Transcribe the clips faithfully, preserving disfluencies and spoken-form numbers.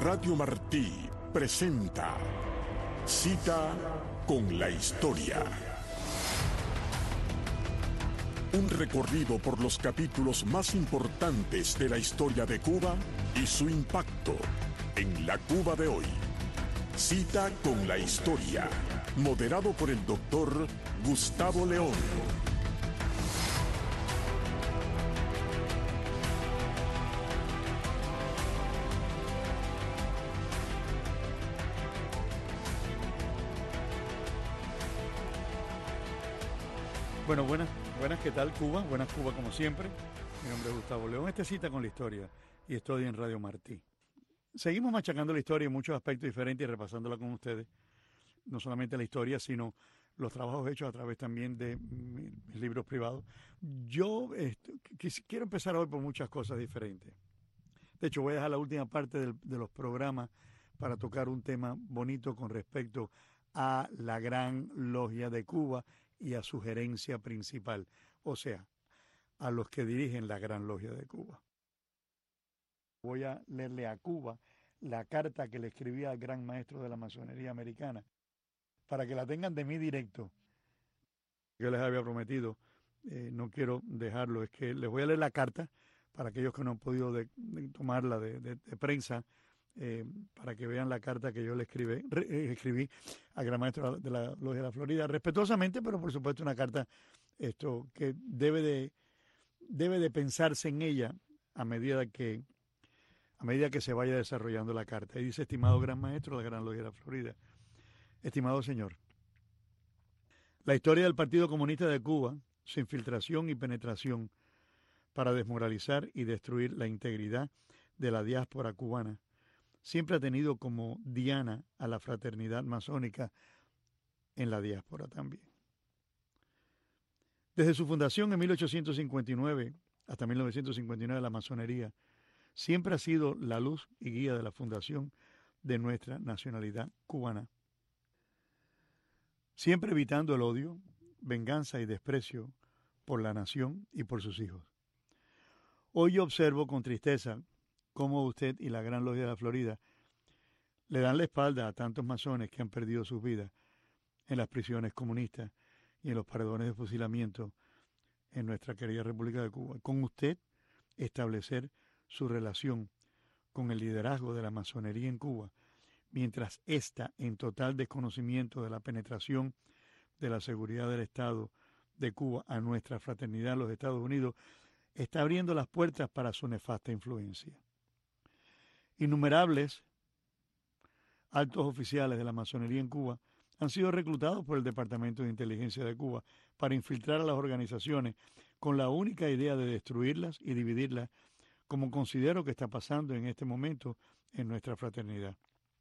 Radio Martí presenta Cita con la Historia. Un recorrido por los capítulos más importantes de la historia de Cuba y su impacto en la Cuba de hoy. Cita con la Historia, moderado por el doctor Gustavo León. Bueno, buenas, buenas, ¿qué tal Cuba? Buenas Cuba como siempre. Mi nombre es Gustavo León. Esta es Cita con la Historia y estoy en Radio Martí. Seguimos machacando la historia en muchos aspectos diferentes y repasándola con ustedes. No solamente la historia, sino los trabajos hechos a través también de mis, mis libros privados. Yo esto, quiero empezar hoy por muchas cosas diferentes. De hecho, voy a dejar la última parte del, de los programas para tocar un tema bonito con respecto a la Gran Logia de Cuba y a su gerencia principal, o sea, a los que dirigen la Gran Logia de Cuba. Voy a leerle a Cuba la carta que le escribí al gran maestro de la masonería americana, para que la tengan de mí directo. Yo les había prometido, eh, no quiero dejarlo, es que les voy a leer la carta para aquellos que no han podido de, de tomarla de, de, de prensa, eh, para que vean la carta que yo le escribí, re, eh, escribí al gran maestro de la Logia de la Florida, respetuosamente, pero por supuesto una carta esto que debe de, debe de pensarse en ella a medida que a medida que se vaya desarrollando la carta. Y dice: estimado gran maestro de la Gran Logia de la Florida, estimado señor, la historia del Partido Comunista de Cuba, su infiltración y penetración para desmoralizar y destruir la integridad de la diáspora cubana, siempre ha tenido como diana a la fraternidad masónica en la diáspora también. Desde su fundación en mil ochocientos cincuenta y nueve hasta mil novecientos cincuenta y nueve, la masonería siempre ha sido la luz y guía de la fundación de nuestra nacionalidad cubana, siempre evitando el odio, venganza y desprecio por la nación y por sus hijos. Hoy yo observo con tristeza cómo usted y la Gran Logia de la Florida le dan la espalda a tantos masones que han perdido sus vidas en las prisiones comunistas y en los paredones de fusilamiento en nuestra querida República de Cuba. Con usted establecer su relación con el liderazgo de la masonería en Cuba, mientras ésta, en total desconocimiento de la penetración de la seguridad del Estado de Cuba a nuestra fraternidad en los Estados Unidos, está abriendo las puertas para su nefasta influencia. Innumerables altos oficiales de la masonería en Cuba han sido reclutados por el Departamento de Inteligencia de Cuba para infiltrar a las organizaciones con la única idea de destruirlas y dividirlas, como considero que está pasando en este momento en nuestra fraternidad.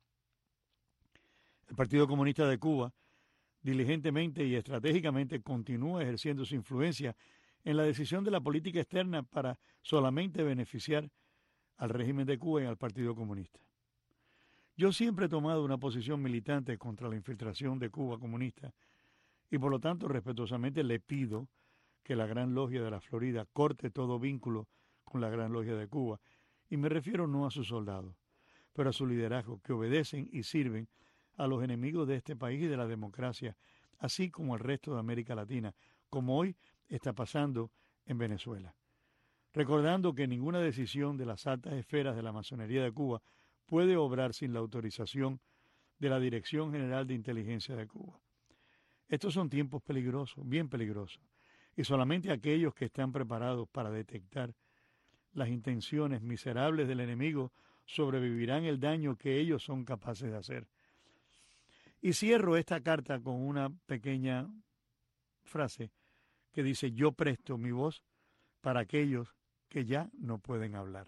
El Partido Comunista de Cuba diligentemente y estratégicamente continúa ejerciendo su influencia en la decisión de la política externa para solamente beneficiar al régimen de Cuba y al Partido Comunista. Yo siempre he tomado una posición militante contra la infiltración de Cuba comunista y por lo tanto respetuosamente le pido que la Gran Logia de la Florida corte todo vínculo con la Gran Logia de Cuba, y me refiero no a sus soldados, pero a su liderazgo, que obedecen y sirven a los enemigos de este país y de la democracia, así como al resto de América Latina, como hoy está pasando en Venezuela. Recordando que ninguna decisión de las altas esferas de la masonería de Cuba puede obrar sin la autorización de la Dirección General de Inteligencia de Cuba. Estos son tiempos peligrosos, bien peligrosos, y solamente aquellos que están preparados para detectar las intenciones miserables del enemigo sobrevivirán el daño que ellos son capaces de hacer. Y cierro esta carta con una pequeña frase que dice: yo presto mi voz para aquellos que ya no pueden hablar.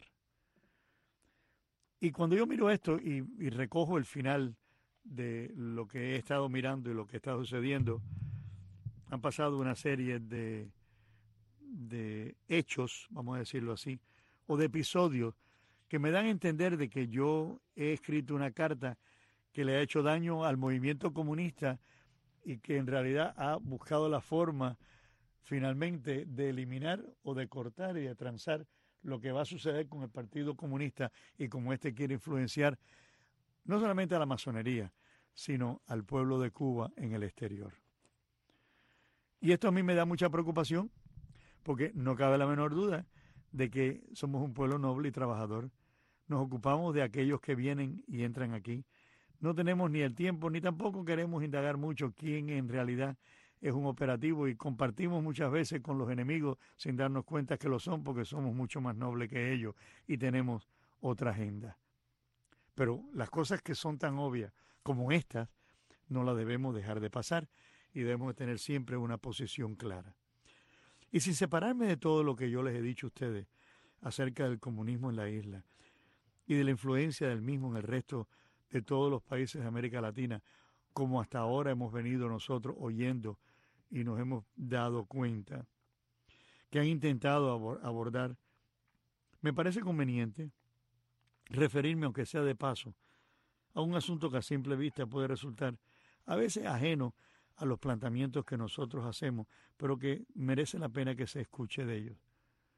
Y cuando yo miro esto y, y recojo el final de lo que he estado mirando y lo que está sucediendo, han pasado una serie de, de hechos, vamos a decirlo así, o de episodios que me dan a entender de que yo he escrito una carta que le ha hecho daño al movimiento comunista y que en realidad ha buscado la forma finalmente de eliminar o de cortar y de transar lo que va a suceder con el Partido Comunista y como éste quiere influenciar no solamente a la masonería, sino al pueblo de Cuba en el exterior. Y esto a mí me da mucha preocupación, porque no cabe la menor duda de que somos un pueblo noble y trabajador. Nos ocupamos de aquellos que vienen y entran aquí. No tenemos ni el tiempo, ni tampoco queremos indagar mucho quién en realidad es un operativo, y compartimos muchas veces con los enemigos sin darnos cuenta que lo son, porque somos mucho más nobles que ellos y tenemos otra agenda. Pero las cosas que son tan obvias como estas no las debemos dejar de pasar y debemos de tener siempre una posición clara. Y sin separarme de todo lo que yo les he dicho a ustedes acerca del comunismo en la isla y de la influencia del mismo en el resto de todos los países de América Latina, como hasta ahora hemos venido nosotros oyendo y nos hemos dado cuenta que han intentado abordar, me parece conveniente referirme, aunque sea de paso, a un asunto que a simple vista puede resultar a veces ajeno a los planteamientos que nosotros hacemos, pero que merece la pena que se escuche de ellos.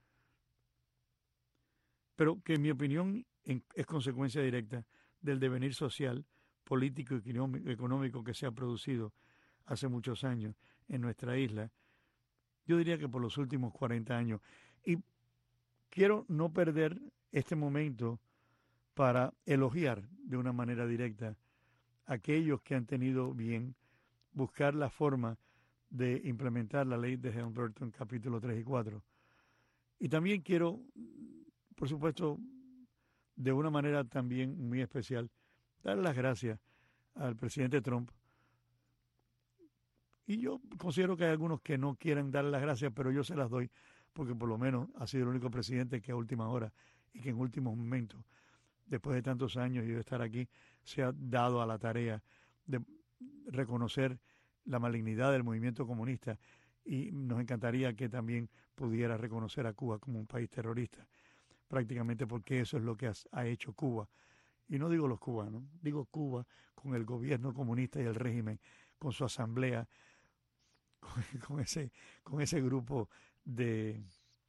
Pero que en mi opinión es consecuencia directa del devenir social, político y económico que se ha producido hace muchos años en nuestra isla, yo diría que por los últimos cuarenta años. Y quiero no perder este momento para elogiar de una manera directa a aquellos que han tenido bien buscar la forma de implementar la ley de Helms-Burton capítulo tres y cuatro. Y también quiero, por supuesto, de una manera también muy especial, dar las gracias al presidente Trump. Y yo considero que hay algunos que no quieren dar las gracias, pero yo se las doy, porque por lo menos ha sido el único presidente que a última hora y que en últimos momentos, después de tantos años y de estar aquí, se ha dado a la tarea de reconocer la malignidad del movimiento comunista, y nos encantaría que también pudiera reconocer a Cuba como un país terrorista, prácticamente porque eso es lo que ha hecho Cuba. Y no digo los cubanos, digo Cuba con el gobierno comunista y el régimen, con su asamblea, con, con ese, con ese grupo de...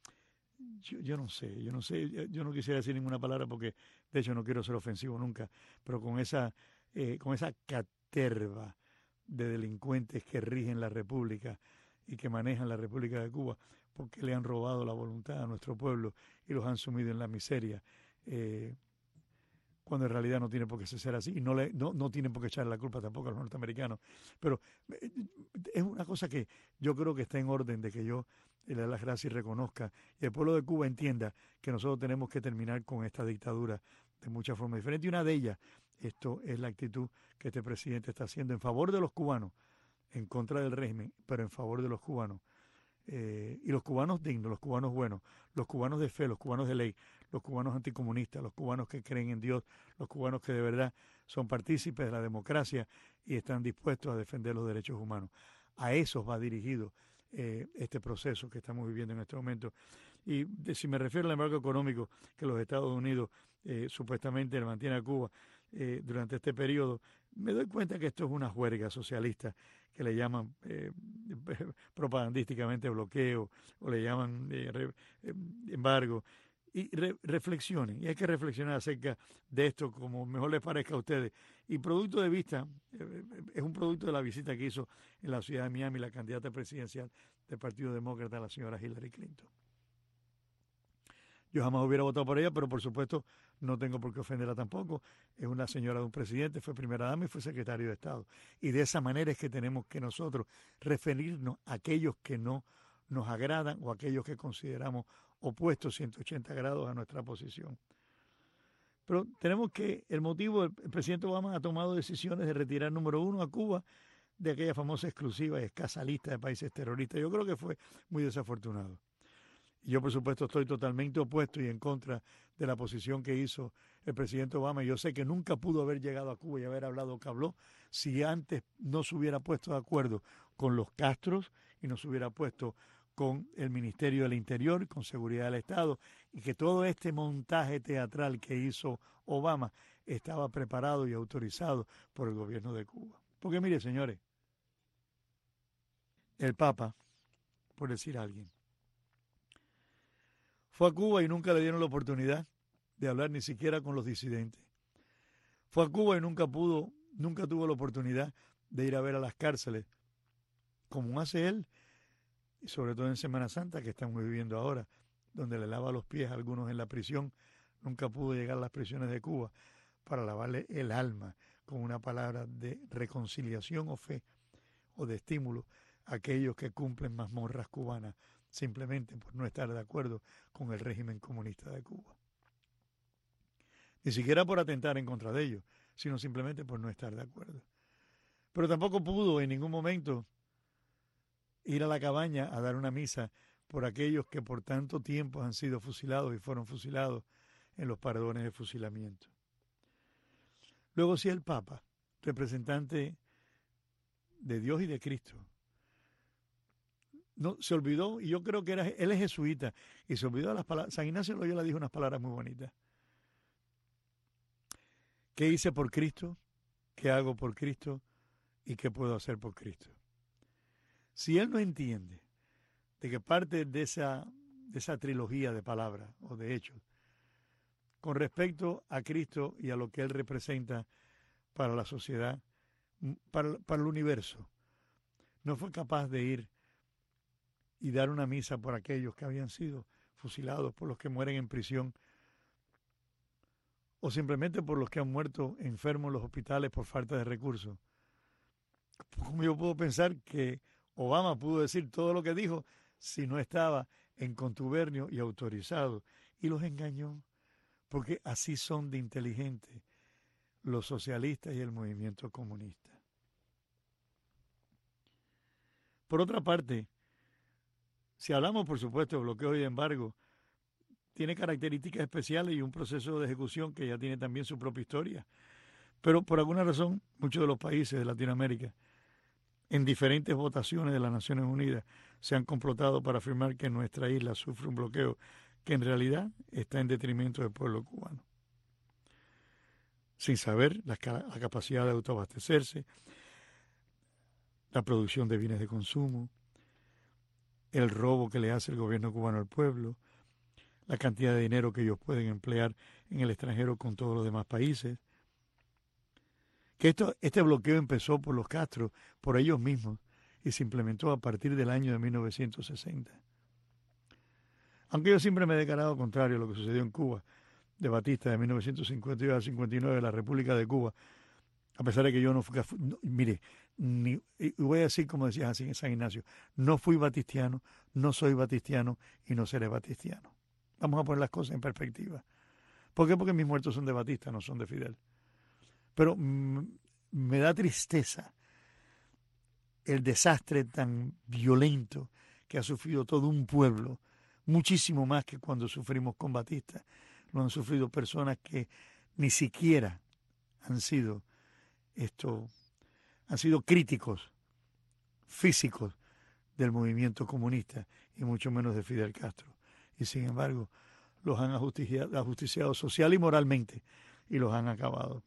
Yo, yo no sé, yo no sé, yo no quisiera decir ninguna palabra porque de hecho no quiero ser ofensivo nunca, pero con esa, eh, con esa caterva de delincuentes que rigen la República y que manejan la República de Cuba, porque le han robado la voluntad a nuestro pueblo y los han sumido en la miseria, eh, cuando en realidad no tiene por qué ser así, y no, le, no, no tienen por qué echar la culpa tampoco a los norteamericanos. Pero eh, es una cosa que yo creo que está en orden de que yo le dé las gracias y reconozca, y el pueblo de Cuba entienda que nosotros tenemos que terminar con esta dictadura de muchas formas diferentes. Y una de ellas, esto es la actitud que este presidente está haciendo en favor de los cubanos, en contra del régimen, pero en favor de los cubanos. Eh, y los cubanos dignos, los cubanos buenos, los cubanos de fe, los cubanos de ley, los cubanos anticomunistas, los cubanos que creen en Dios, los cubanos que de verdad son partícipes de la democracia y están dispuestos a defender los derechos humanos. A esos va dirigido eh, este proceso que estamos viviendo en este momento. Y de, si me refiero al embargo económico que los Estados Unidos eh, supuestamente le mantiene a Cuba eh, durante este periodo, me doy cuenta que esto es una juerga socialista que le llaman eh, propagandísticamente bloqueo o le llaman eh, re, eh, embargo. Y re, reflexionen, y hay que reflexionar acerca de esto como mejor les parezca a ustedes. Y producto de vista, eh, es un producto de la visita que hizo en la ciudad de Miami la candidata presidencial del Partido Demócrata, la señora Hillary Clinton. Yo jamás hubiera votado por ella, pero por supuesto no tengo por qué ofenderla tampoco. Es una señora de un presidente, fue primera dama y fue secretario de Estado. Y de esa manera es que tenemos que nosotros referirnos a aquellos que no nos agradan o a aquellos que consideramos opuestos ciento ochenta grados a nuestra posición. Pero tenemos que, el motivo, el, el presidente Obama ha tomado decisiones de retirar, número uno, a Cuba de aquella famosa exclusiva y escasa lista de países terroristas. Yo creo que fue muy desafortunado. Y yo, por supuesto, estoy totalmente opuesto y en contra de la posición que hizo el presidente Obama. Yo sé que nunca pudo haber llegado a Cuba y haber hablado lo que habló si antes no se hubiera puesto de acuerdo con los Castros y no se hubiera puesto con el Ministerio del Interior, con Seguridad del Estado, y que todo este montaje teatral que hizo Obama estaba preparado y autorizado por el gobierno de Cuba. Porque mire, señores, el Papa, por decir a alguien, fue a Cuba y nunca le dieron la oportunidad de hablar ni siquiera con los disidentes. Fue a Cuba y nunca pudo, nunca tuvo la oportunidad de ir a ver a las cárceles, como hace él, y sobre todo en Semana Santa, que estamos viviendo ahora, donde le lava los pies a algunos en la prisión. Nunca pudo llegar a las prisiones de Cuba para lavarle el alma con una palabra de reconciliación o fe o de estímulo a aquellos que cumplen mazmorras cubanas simplemente por no estar de acuerdo con el régimen comunista de Cuba. Ni siquiera por atentar en contra de ellos, sino simplemente por no estar de acuerdo. Pero tampoco pudo en ningún momento ir a la cabaña a dar una misa por aquellos que por tanto tiempo han sido fusilados y fueron fusilados en los paredones de fusilamiento. Luego sí el Papa, representante de Dios y de Cristo, no se olvidó, y yo creo que era, él es jesuita, y se olvidó de las palabras. San Ignacio de Loyola dijo unas palabras muy bonitas. ¿Qué hice por Cristo? ¿Qué hago por Cristo? ¿Y qué puedo hacer por Cristo? Si él no entiende de que parte de esa, de esa trilogía de palabras o de hechos con respecto a Cristo y a lo que él representa para la sociedad, para, para el universo, no fue capaz de ir y dar una misa por aquellos que habían sido fusilados, por los que mueren en prisión, o simplemente por los que han muerto enfermos en los hospitales por falta de recursos. ¿Cómo yo puedo pensar que Obama pudo decir todo lo que dijo si no estaba en contubernio y autorizado? Y los engañó, porque así son de inteligentes los socialistas y el movimiento comunista. Por otra parte, si hablamos, por supuesto, de bloqueo y de embargo, tiene características especiales y un proceso de ejecución que ya tiene también su propia historia. Pero por alguna razón, muchos de los países de Latinoamérica, en diferentes votaciones de las Naciones Unidas, se han complotado para afirmar que nuestra isla sufre un bloqueo que en realidad está en detrimento del pueblo cubano. Sin saber la, la capacidad de autoabastecerse, la producción de bienes de consumo, el robo que le hace el gobierno cubano al pueblo, la cantidad de dinero que ellos pueden emplear en el extranjero con todos los demás países. Que esto, este bloqueo empezó por los Castro, por ellos mismos, y se implementó a partir del año de mil novecientos sesenta. Aunque yo siempre me he declarado contrario a lo que sucedió en Cuba, de Batista, de mil novecientos cincuenta y dos a cincuenta y nueve, de la República de Cuba, a pesar de que yo no fui, no, mire, ni, y voy a decir como decía así en San Ignacio, no fui batistiano, no soy batistiano y no seré batistiano. Vamos a poner las cosas en perspectiva. ¿Por qué? Porque mis muertos son de Batista, no son de Fidel. Pero mm, me da tristeza el desastre tan violento que ha sufrido todo un pueblo, muchísimo más que cuando sufrimos con Batista. Lo han sufrido personas que ni siquiera han sido esto, han sido críticos físicos del movimiento comunista y mucho menos de Fidel Castro. Y sin embargo, los han ajusticiado, ajusticiado social y moralmente y los han acabado.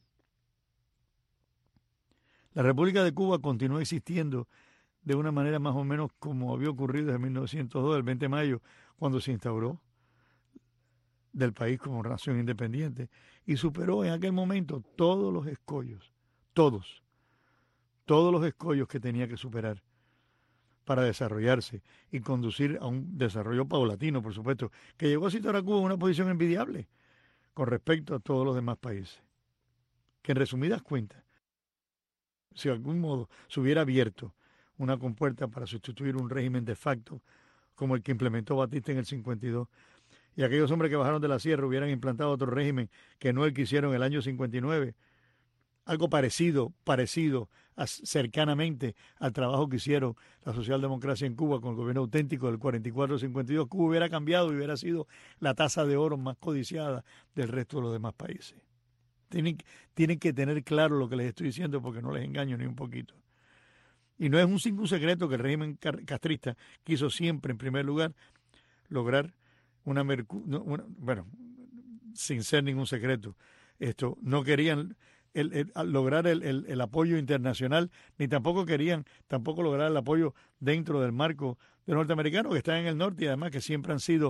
La República de Cuba continúa existiendo de una manera más o menos como había ocurrido desde mil novecientos dos, el veinte de mayo, cuando se instauró del país como nación independiente, y superó en aquel momento todos los escollos, todos, todos los escollos que tenía que superar para desarrollarse y conducir a un desarrollo paulatino, por supuesto, que llegó a situar a Cuba en una posición envidiable con respecto a todos los demás países. Que en resumidas cuentas, si de algún modo se hubiera abierto una compuerta para sustituir un régimen de facto como el que implementó Batista en el cincuenta y dos, y aquellos hombres que bajaron de la sierra hubieran implantado otro régimen que no el que hicieron en el año cincuenta y nueve, algo parecido, parecido a, cercanamente al trabajo que hicieron la socialdemocracia en Cuba con el gobierno auténtico del cuarenta y cuatro cincuenta y dos, Cuba hubiera cambiado y hubiera sido la taza de oro más codiciada del resto de los demás países. Tienen, tienen que tener claro lo que les estoy diciendo porque no les engaño ni un poquito. Y no es un ningún secreto que el régimen castrista quiso siempre, en primer lugar, lograr una, una bueno, sin ser ningún secreto, esto, no querían el, el, lograr el, el, el apoyo internacional, ni tampoco querían tampoco lograr el apoyo dentro del marco de los norteamericanos que están en el norte y además que siempre han sido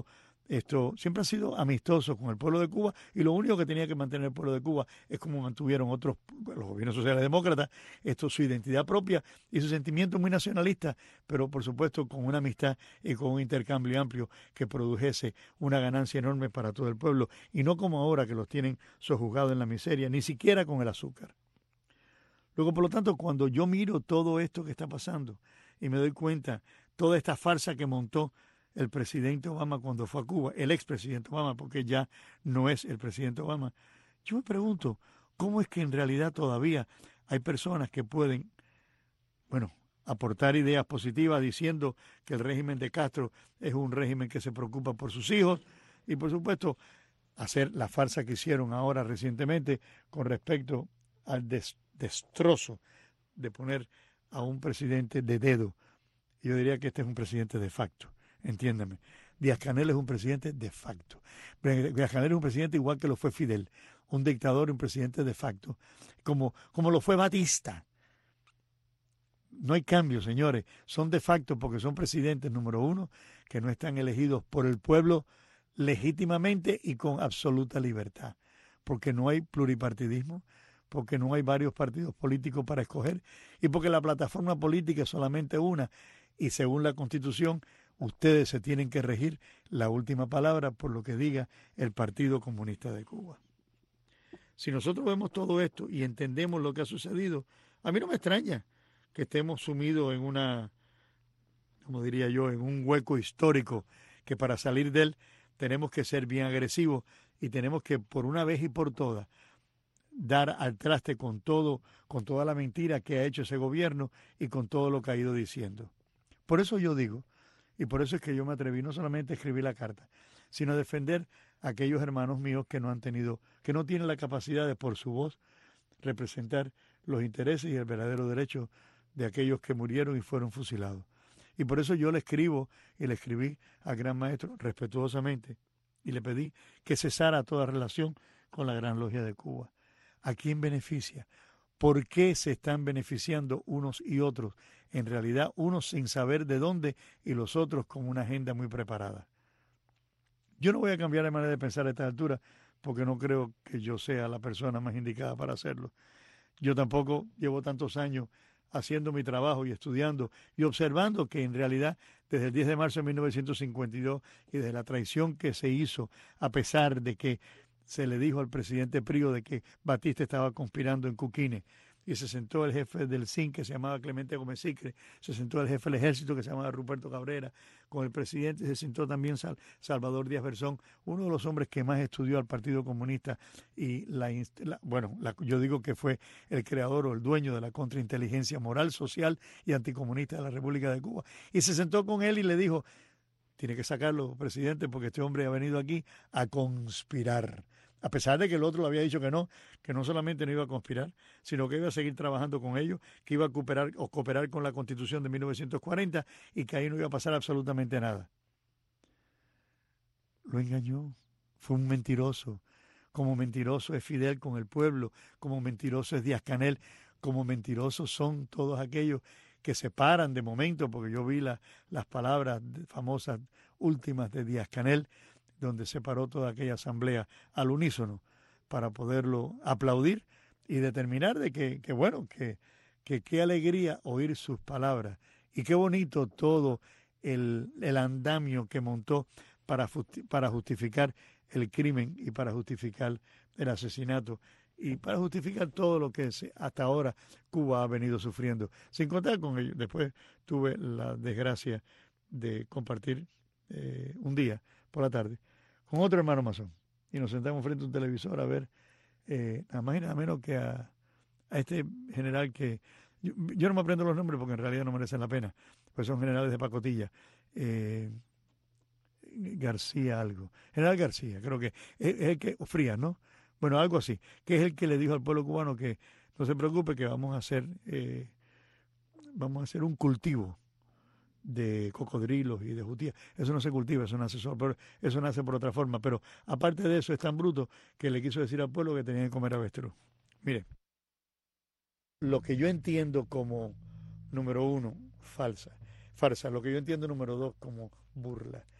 Esto siempre ha sido amistoso con el pueblo de Cuba y lo único que tenía que mantener el pueblo de Cuba es como mantuvieron otros, los gobiernos sociales demócratas, esto su identidad propia y su sentimiento muy nacionalista, pero por supuesto con una amistad y con un intercambio amplio que produjese una ganancia enorme para todo el pueblo y no como ahora que los tienen sojuzgados en la miseria, ni siquiera con el azúcar. Luego, por lo tanto, cuando yo miro todo esto que está pasando y me doy cuenta, toda esta farsa que montó el presidente Obama cuando fue a Cuba, el expresidente Obama, porque ya no es el presidente Obama, yo me pregunto, ¿cómo es que en realidad todavía hay personas que pueden, bueno, aportar ideas positivas diciendo que el régimen de Castro es un régimen que se preocupa por sus hijos y, por supuesto, hacer la farsa que hicieron ahora recientemente con respecto al des- destrozo de poner a un presidente de dedo? Yo diría que este es un presidente de facto. Entiéndame, Díaz-Canel es un presidente de facto. Díaz-Canel es un presidente igual que lo fue Fidel, un dictador y un presidente de facto, como, como lo fue Batista. No hay cambio, señores, son de facto porque son presidentes, número uno, que no están elegidos por el pueblo legítimamente y con absoluta libertad, porque no hay pluripartidismo, porque no hay varios partidos políticos para escoger y porque la plataforma política es solamente una y según la Constitución ustedes se tienen que regir la última palabra por lo que diga el Partido Comunista de Cuba. Si nosotros vemos todo esto y entendemos lo que ha sucedido, a mí no me extraña que estemos sumidos en una, como diría yo, en un hueco histórico que para salir de él tenemos que ser bien agresivos y tenemos que por una vez y por todas dar al traste con todo, con toda la mentira que ha hecho ese gobierno y con todo lo que ha ido diciendo. Por eso yo digo, y por eso es que yo me atreví no solamente a escribir la carta, sino a defender a aquellos hermanos míos que no han tenido, que no tienen la capacidad de por su voz representar los intereses y el verdadero derecho de aquellos que murieron y fueron fusilados. Y por eso yo le escribo y le escribí al gran maestro respetuosamente y le pedí que cesara toda relación con la Gran Logia de Cuba. ¿A quién beneficia? ¿Por qué se están beneficiando unos y otros? En realidad, unos sin saber de dónde y los otros con una agenda muy preparada. Yo no voy a cambiar de manera de pensar a esta altura porque no creo que yo sea la persona más indicada para hacerlo. Yo tampoco llevo tantos años haciendo mi trabajo y estudiando y observando que en realidad desde el diez de marzo de mil novecientos cincuenta y dos y desde la traición que se hizo, a pesar de que se le dijo al presidente Prío de que Batista estaba conspirando en Cuquine y se sentó el jefe del C I N que se llamaba Clemente Gómez Sicre, se sentó el jefe del ejército que se llamaba Ruperto Cabrera, con el presidente se sentó también Sal, Salvador Díaz Berzón, uno de los hombres que más estudió al Partido Comunista y la, la bueno, la, yo digo que fue el creador o el dueño de la contrainteligencia moral, social y anticomunista de la República de Cuba. Y se sentó con él y le dijo, tiene que sacarlo, presidente, porque este hombre ha venido aquí a conspirar. A pesar de que el otro le había dicho que no, que no solamente no iba a conspirar, sino que iba a seguir trabajando con ellos, que iba a cooperar, o cooperar con la Constitución de mil novecientos cuarenta y que ahí no iba a pasar absolutamente nada. Lo engañó, fue un mentiroso. Como mentiroso es Fidel con el pueblo, como mentiroso es Díaz-Canel, como mentirosos son todos aquellos que se paran de momento, porque yo vi la, las palabras famosas últimas de Díaz-Canel, donde se paró toda aquella asamblea al unísono para poderlo aplaudir y determinar de que, que bueno, que, que qué alegría oír sus palabras y qué bonito todo el, el andamio que montó para, para justificar el crimen y para justificar el asesinato y para justificar todo lo que hasta ahora Cuba ha venido sufriendo. Sin contar con ello, después tuve la desgracia de compartir eh, un día por la tarde con otro hermano masón y nos sentamos frente a un televisor a ver eh, nada más y nada menos que a, a este general que yo, yo no me aprendo los nombres porque en realidad no merecen la pena, pues son generales de pacotilla. eh, García algo, general García, creo que es, es el que, Frías, ¿no? Bueno, algo así, que es el que le dijo al pueblo cubano que no se preocupe, que vamos a hacer eh, vamos a hacer un cultivo de cocodrilos y de jutías. Eso no se cultiva, eso nace solo, pero eso nace por otra forma. Pero aparte de eso es tan bruto que le quiso decir al pueblo que tenía que comer avestruz. Mire, lo que yo entiendo como número uno, falsa, farsa, lo que yo entiendo número dos como burla,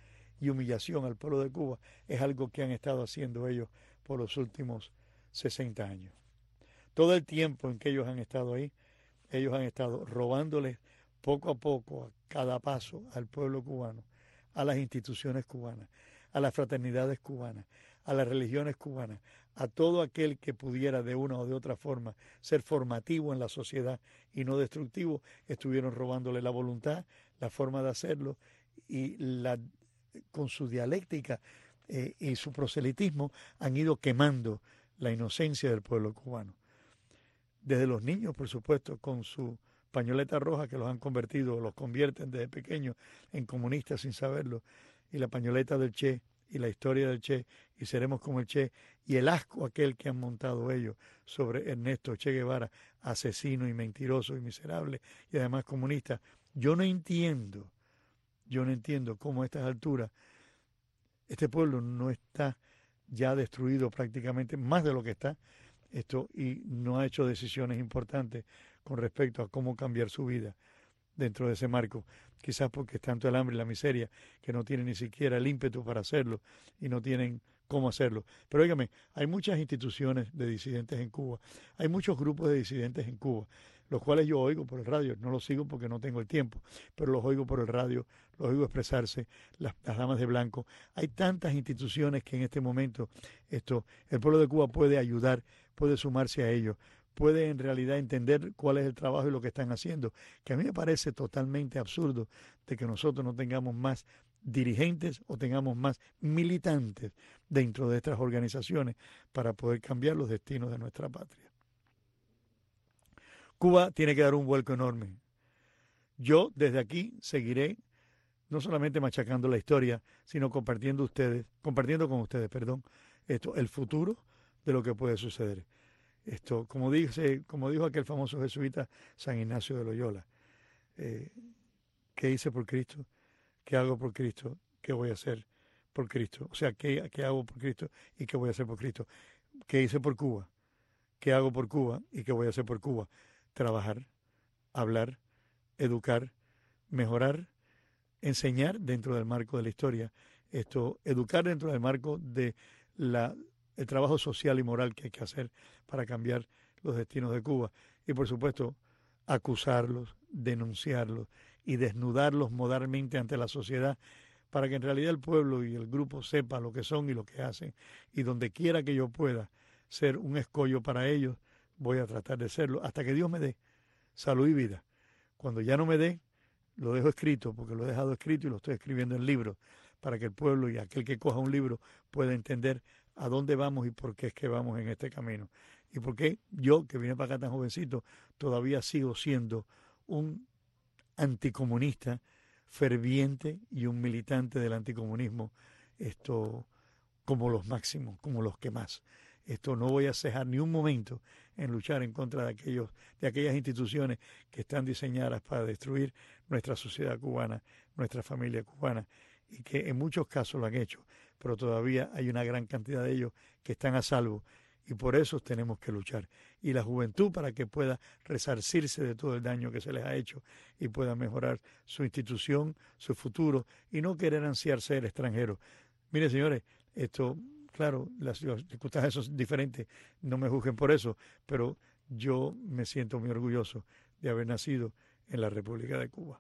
y humillación al pueblo de Cuba es algo que han estado haciendo ellos por los últimos sesenta años. Todo el tiempo en que ellos han estado ahí, ellos han estado robándoles poco a poco, a cada paso, al pueblo cubano, a las instituciones cubanas, a las fraternidades cubanas, a las religiones cubanas, a todo aquel que pudiera de una o de otra forma ser formativo en la sociedad y no destructivo, estuvieron robándole la voluntad, la forma de hacerlo y la, con su dialéctica eh, y su proselitismo han ido quemando la inocencia del pueblo cubano. Desde los niños, por supuesto, con su pañoleta roja que los han convertido, los convierten desde pequeños en comunistas sin saberlo, y la pañoleta del Che, y la historia del Che, y seremos como el Che, y el asco aquel que han montado ellos sobre Ernesto Che Guevara, asesino y mentiroso y miserable, y además comunista. Yo no entiendo, yo no entiendo cómo a estas alturas este pueblo no está ya destruido prácticamente, más de lo que está, esto, y no ha hecho decisiones importantes con respecto a cómo cambiar su vida dentro de ese marco, quizás porque es tanto el hambre y la miseria que no tienen ni siquiera el ímpetu para hacerlo y no tienen cómo hacerlo. Pero óigame, hay muchas instituciones de disidentes en Cuba, hay muchos grupos de disidentes en Cuba, los cuales yo oigo por el radio, no los sigo porque no tengo el tiempo, pero los oigo por el radio, los oigo expresarse, las, las damas de blanco. Hay tantas instituciones que en este momento esto, el pueblo de Cuba puede ayudar, puede sumarse a ellos, puede en realidad entender cuál es el trabajo y lo que están haciendo, que a mí me parece totalmente absurdo de que nosotros no tengamos más dirigentes o tengamos más militantes dentro de estas organizaciones para poder cambiar los destinos de nuestra patria. Cuba tiene que dar un vuelco enorme. Yo desde aquí seguiré no solamente machacando la historia, sino compartiendo ustedes, compartiendo con ustedes, perdón, esto, el futuro de lo que puede suceder. Esto, como dice, como dijo aquel famoso jesuita San Ignacio de Loyola, eh, ¿qué hice por Cristo? ¿Qué hago por Cristo? ¿Qué voy a hacer por Cristo? O sea, ¿qué, qué hago por Cristo y qué voy a hacer por Cristo? ¿Qué hice por Cuba? ¿Qué hago por Cuba y qué voy a hacer por Cuba? Trabajar, hablar, educar, mejorar, enseñar dentro del marco de la historia, esto, educar dentro del marco de la el trabajo social y moral que hay que hacer para cambiar los destinos de Cuba. Y por supuesto, acusarlos, denunciarlos y desnudarlos moralmente ante la sociedad para que en realidad el pueblo y el grupo sepa lo que son y lo que hacen. Y donde quiera que yo pueda ser un escollo para ellos, voy a tratar de serlo hasta que Dios me dé salud y vida. Cuando ya no me dé, lo dejo escrito, porque lo he dejado escrito y lo estoy escribiendo en libros, para que el pueblo y aquel que coja un libro pueda entender a dónde vamos y por qué es que vamos en este camino. Y por qué yo, que vine para acá tan jovencito, todavía sigo siendo un anticomunista ferviente y un militante del anticomunismo, esto como los máximos, como los que más. Esto no voy a cejar ni un momento en luchar en contra de aquellos, de aquellas instituciones que están diseñadas para destruir nuestra sociedad cubana, nuestra familia cubana, y que en muchos casos lo han hecho, pero todavía hay una gran cantidad de ellos que están a salvo, y por eso tenemos que luchar. Y la juventud para que pueda resarcirse de todo el daño que se les ha hecho y pueda mejorar su institución, su futuro, y no querer ansiar ser extranjero. Mire, señores, esto, claro, las circunstancias son diferentes, no me juzguen por eso, pero yo me siento muy orgulloso de haber nacido en la República de Cuba.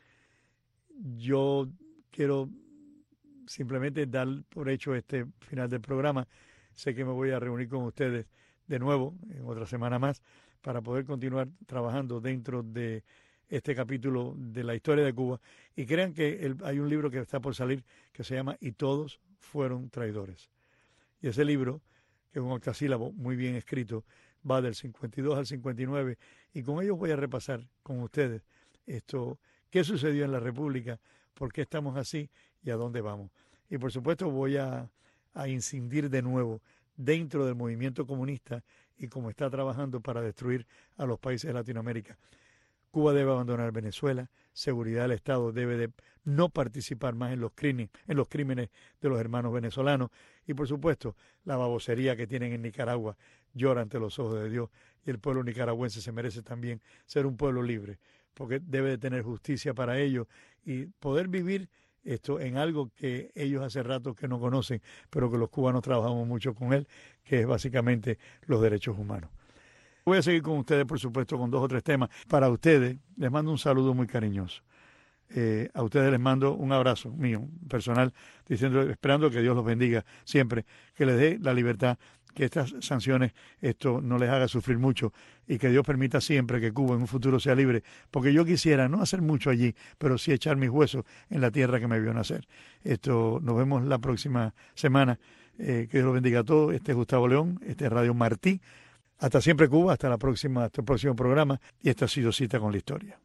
Yo quiero simplemente dar por hecho este final del programa. Sé que me voy a reunir con ustedes de nuevo en otra semana más para poder continuar trabajando dentro de este capítulo de la historia de Cuba. Y crean que el, hay un libro que está por salir que se llama Y todos fueron traidores. Y ese libro, que es un octasílabo muy bien escrito, va del cincuenta y dos al cincuenta y nueve, y con ellos voy a repasar con ustedes esto, qué sucedió en la República, por qué estamos así y a dónde vamos. Y por supuesto voy a, a incidir de nuevo dentro del movimiento comunista y cómo está trabajando para destruir a los países de Latinoamérica. Cuba debe abandonar Venezuela, seguridad del Estado debe de no participar más en los crímenes, en los crímenes de los hermanos venezolanos, y por supuesto la babosería que tienen en Nicaragua llora ante los ojos de Dios, y el pueblo nicaragüense se merece también ser un pueblo libre, porque debe de tener justicia para ellos y poder vivir esto en algo que ellos hace rato que no conocen, pero que los cubanos trabajamos mucho con él, que es básicamente los derechos humanos. Voy a seguir con ustedes, por supuesto, con dos o tres temas. Para ustedes, les mando un saludo muy cariñoso. Eh, a ustedes les mando un abrazo mío, personal, diciendo, esperando que Dios los bendiga siempre, que les dé la libertad, que estas sanciones esto no les haga sufrir mucho y que Dios permita siempre que Cuba en un futuro sea libre, porque yo quisiera no hacer mucho allí, pero sí echar mis huesos en la tierra que me vio nacer. Esto, nos vemos la próxima semana. Eh, que Dios los bendiga a todos. Este es Gustavo León, este es Radio Martí. Hasta siempre, Cuba, hasta la próxima, hasta el próximo programa, y esta ha sido Cita con la Historia.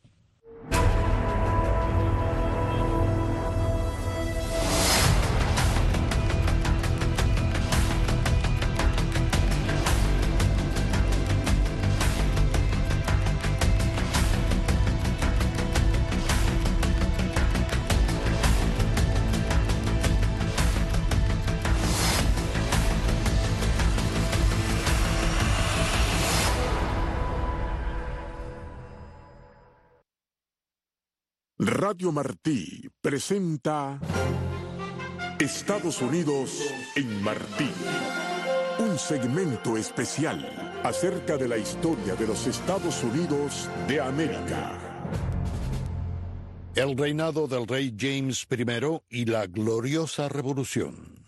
Radio Martí presenta Estados Unidos en Martí, un segmento especial acerca de la historia de los Estados Unidos de América. El reinado del rey James primero y la gloriosa revolución.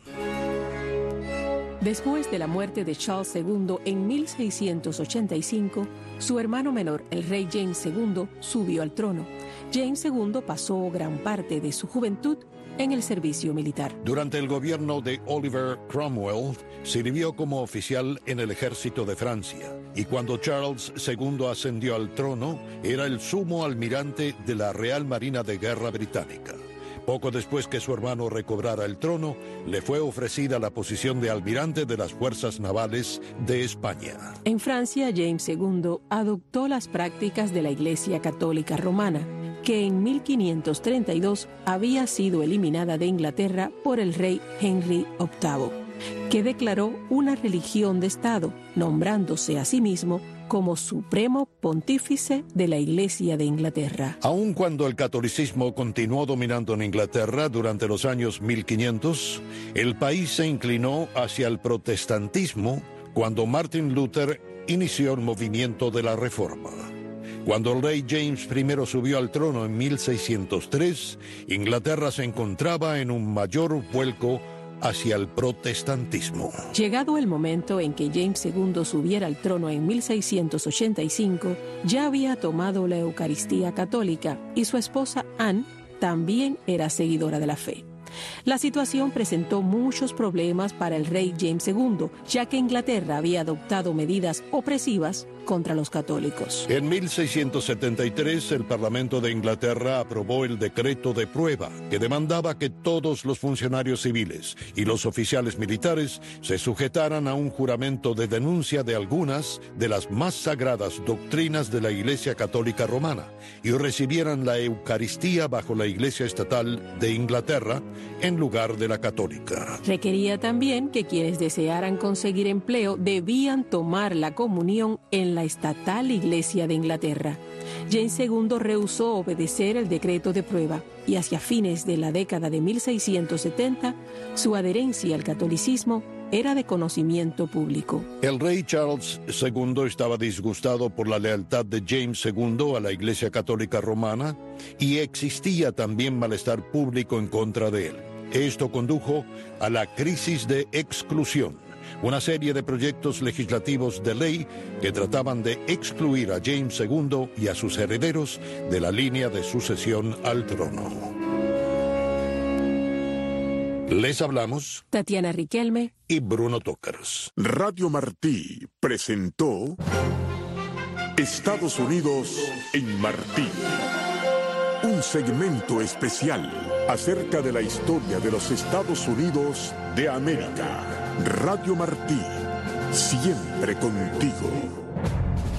Después de la muerte de Charles segundo en mil seiscientos ochenta y cinco, su hermano menor, el rey James segundo, subió al trono. James segundo pasó gran parte de su juventud en el servicio militar. Durante el gobierno de Oliver Cromwell, sirvió como oficial en el ejército de Francia, y cuando Charles segundo ascendió al trono, era el sumo almirante de la Real Marina de Guerra británica. Poco después que su hermano recobrara el trono, le fue ofrecida la posición de almirante de las Fuerzas Navales de España. En Francia, James segundo adoptó las prácticas de la Iglesia Católica Romana, que en mil quinientos treinta y dos había sido eliminada de Inglaterra por el rey Henry octavo, que declaró una religión de Estado, nombrándose a sí mismo como Supremo Pontífice de la Iglesia de Inglaterra. Aun cuando el catolicismo continuó dominando en Inglaterra durante los años mil quinientos, el país se inclinó hacia el protestantismo cuando Martin Luther inició el movimiento de la Reforma. Cuando el rey James primero subió al trono en mil seiscientos tres, Inglaterra se encontraba en un mayor vuelco hacia el protestantismo. Llegado el momento en que James segundo subiera al trono en mil seiscientos ochenta y cinco, ya había tomado la Eucaristía católica y su esposa Anne también era seguidora de la fe. La situación presentó muchos problemas para el rey James segundo, ya que Inglaterra había adoptado medidas opresivas contra los católicos. En mil seiscientos setenta y tres, el Parlamento de Inglaterra aprobó el decreto de prueba que demandaba que todos los funcionarios civiles y los oficiales militares se sujetaran a un juramento de denuncia de algunas de las más sagradas doctrinas de la Iglesia Católica Romana y recibieran la Eucaristía bajo la Iglesia Estatal de Inglaterra en lugar de la católica. Requería también que quienes desearan conseguir empleo debían tomar la comunión en la estatal Iglesia de Inglaterra. James segundo rehusó obedecer el decreto de prueba y hacia fines de la década de mil seiscientos setenta, su adherencia al catolicismo era de conocimiento público. El rey Charles segundo estaba disgustado por la lealtad de James segundo a la Iglesia Católica Romana y existía también malestar público en contra de él. Esto condujo a la crisis de exclusión, una serie de proyectos legislativos de ley que trataban de excluir a James segundo y a sus herederos de la línea de sucesión al trono. Les hablamos Tatiana Riquelme y Bruno Tócaros. Radio Martí presentó Estados Unidos en Martí, un segmento especial acerca de la historia de los Estados Unidos de América. Radio Martí, siempre contigo.